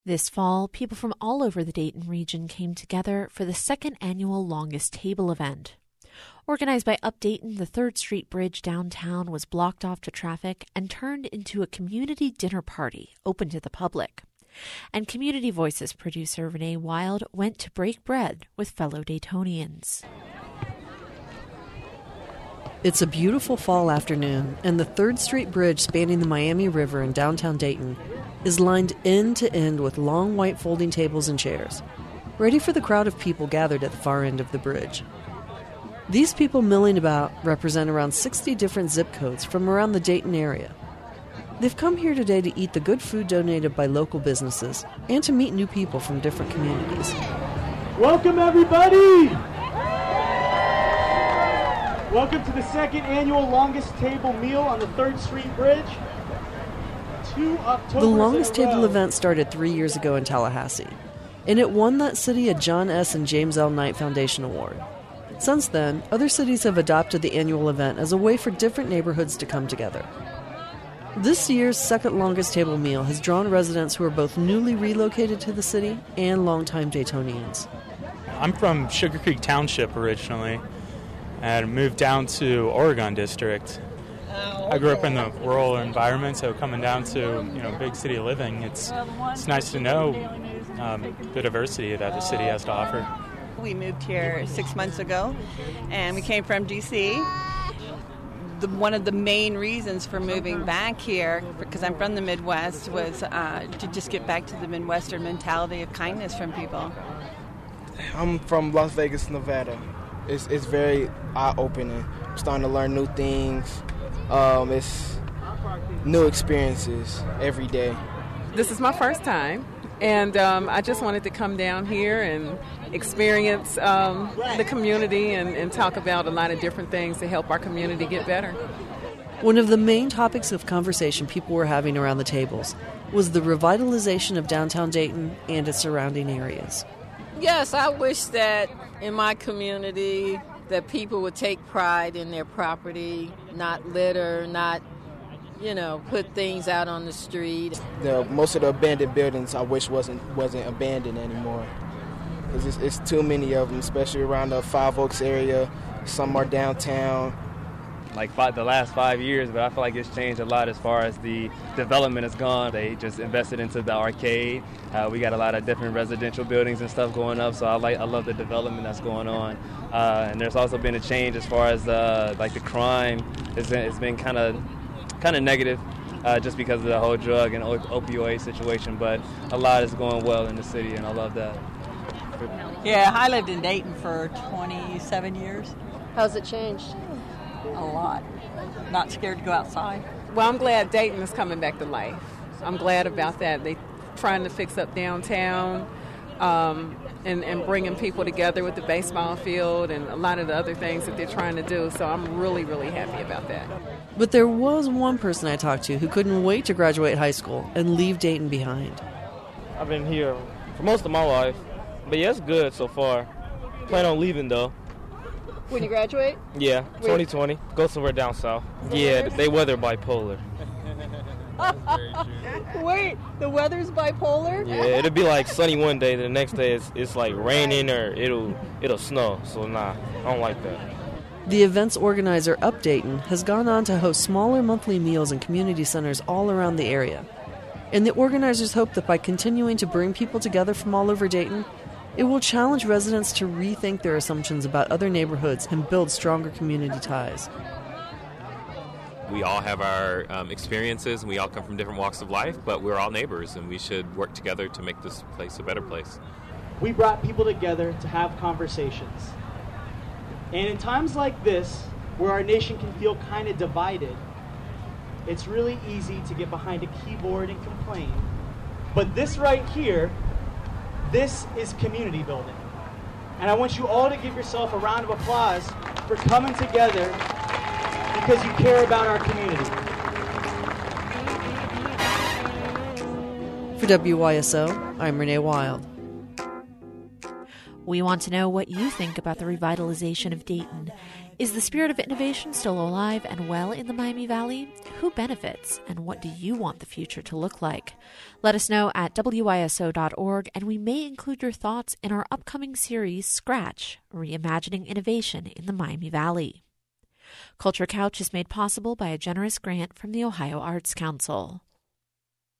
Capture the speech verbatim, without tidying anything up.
This fall, people from all over the Dayton region came together for the second annual Longest Table event. Organized by Updayton, the third Street Bridge downtown was blocked off to traffic and turned into a community dinner party open to the public. And Community Voices producer Renee Wild went to break bread with fellow Daytonians. It's a beautiful fall afternoon, and the third Street Bridge spanning the Miami River in downtown Dayton is lined end to end with long white folding tables and chairs, ready for the crowd of people gathered at the far end of the bridge. These people milling about represent around sixty different zip codes from around the Dayton area. They've come here today to eat the good food donated by local businesses and to meet new people from different communities. Welcome, everybody! Welcome to the second annual Longest Table meal on the third Street Bridge. Two Octobers the Longest in a Table row. event started three years ago in Tallahassee, and it won that city a John S. and James L. Knight Foundation Award. Since then, other cities have adopted the annual event as a way for different neighborhoods to come together. This year's second Longest Table meal has drawn residents who are both newly relocated to the city and longtime Daytonians. I'm from Sugar Creek Township originally and moved down to Oregon District. I grew up in the rural environment, so coming down to you know big city living, it's it's nice to know um, the diversity that the city has to offer. We moved here six months ago, and we came from D C The, one of the main reasons for moving back here, because I'm from the Midwest, was uh, to just get back to the Midwestern mentality of kindness from people. I'm from Las Vegas, Nevada. It's it's very eye-opening. I'm starting to learn new things. Um, it's new experiences every day. This is my first time, and um, I just wanted to come down here and experience um, the community and, and talk about a lot of different things to help our community get better. One of the main topics of conversation people were having around the tables was the revitalization of downtown Dayton and its surrounding areas. Yes, I wish that in my community that people would take pride in their property, not litter, not, you know, put things out on the street. The, most of the abandoned buildings I wish wasn't wasn't abandoned anymore. It's, just, it's too many of them, especially around the Five Oaks area. Some are downtown. Like five, the last five years, but I feel like it's changed a lot as far as the development has gone. They just invested into the arcade. Uh, we got a lot of different residential buildings and stuff going up, so I like I love the development that's going on. Uh, and there's also been a change as far as uh, like the crime. It's been, it's been kind of kind of negative uh, just because of the whole drug and opioid situation. But a lot is going well in the city, and I love that. Yeah, I lived in Dayton for twenty-seven years. How's it changed? A lot. Not scared to go outside. Well, I'm glad Dayton is coming back to life. I'm glad about that. They're trying to fix up downtown um, and, and bringing people together with the baseball field and a lot of the other things that they're trying to do. So I'm really, really happy about that. But there was one person I talked to who couldn't wait to graduate high school and leave Dayton behind. I've been here for most of my life, but yeah, it's good so far. Plan on leaving though. When you graduate? Yeah, twenty twenty. Go somewhere down south. The yeah, weather? They weather bipolar. Wait, the weather's bipolar? Yeah, it'll be like sunny one day, the next day it's, it's like raining or it'll it'll snow. So nah, I don't like that. The event's organizer, Updayton, has gone on to host smaller monthly meals in community centers all around the area. And the organizers hope that by continuing to bring people together from all over Dayton, it will challenge residents to rethink their assumptions about other neighborhoods and build stronger community ties. We all have our um, experiences, and we all come from different walks of life, but we're all neighbors, and we should work together to make this place a better place. We brought people together to have conversations. And in times like this, where our nation can feel kind of divided, it's really easy to get behind a keyboard and complain. But this right here, this is community building. And I want you all to give yourself a round of applause for coming together because you care about our community. For W Y S O, I'm Renee Wild. We want to know what you think about the revitalization of Dayton. Is the spirit of innovation still alive and well in the Miami Valley? Who benefits, and what do you want the future to look like? Let us know at W I S O dot org, and we may include your thoughts in our upcoming series, Scratch, Reimagining Innovation in the Miami Valley. Culture Couch is made possible by a generous grant from the Ohio Arts Council.